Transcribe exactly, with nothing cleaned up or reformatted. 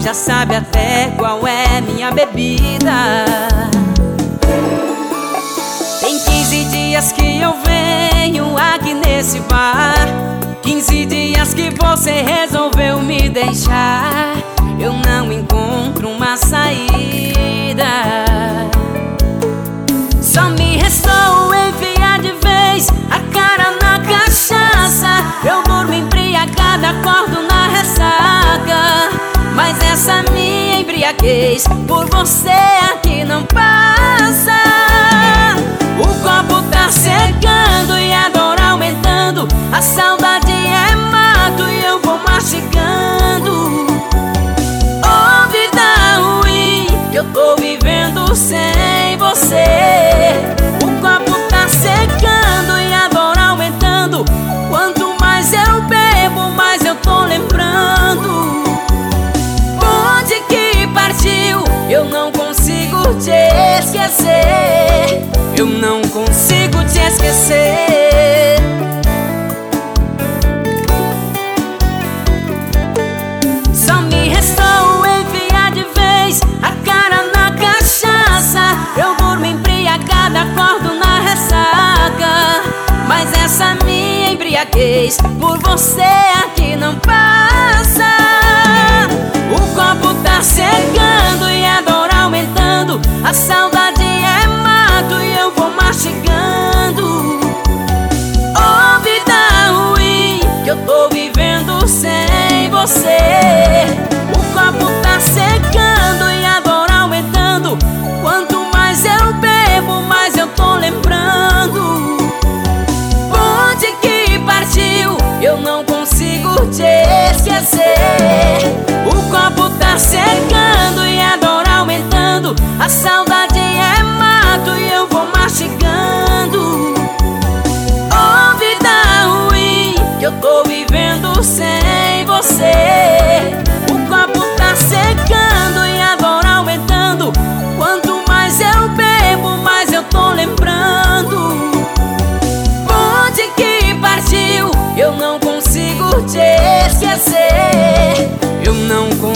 já sabe até qual é minha bebida. Tem quinze dias que eu venho aqui nesse bar, quinze dias que você resolveu me deixar. Eu não encontro uma saída, só me restou enfiar de vez a cara na cachaça. Eu durmo embriagada, acordo na ressaca, mas essa minha embriaguez por você aqui não passa. O copo tá secando e a dor aumentando, a saudade é mato e eu vou mastigando. Oh, vida ruim que eu tô vivendo sem você. O copo tá secando e a dor aumentando, quanto mais eu bebo, mais eu tô lembrando. Onde que partiu? Eu não consigo te esquecer. Eu não consigo te esquecer. Só me restou enfiar de vez a cara na cachaça. Eu durmo embriagada, acordo na ressaca, mas essa minha embriaguez por você aqui não passa. O copo tá secando e a dor aumentando, a saudade é mato e eu vou mastigando. Oh, vida ruim que eu tô vivendo sem você. O copo tá secando e a dor aumentando, quanto mais eu bebo, mais eu tô lembrando. Onde que partiu? Eu não consigo te esquecer. O copo tá secando e a dor aumentando, a saudade é mato e eu vou mastigando. Oh, vida ruim que eu tô vivendo sem você. O copo tá secando e a dor aumentando, quanto mais eu bebo, mais eu tô lembrando. Onde que partiu? Eu não consigo te esquecer. Eu não consigo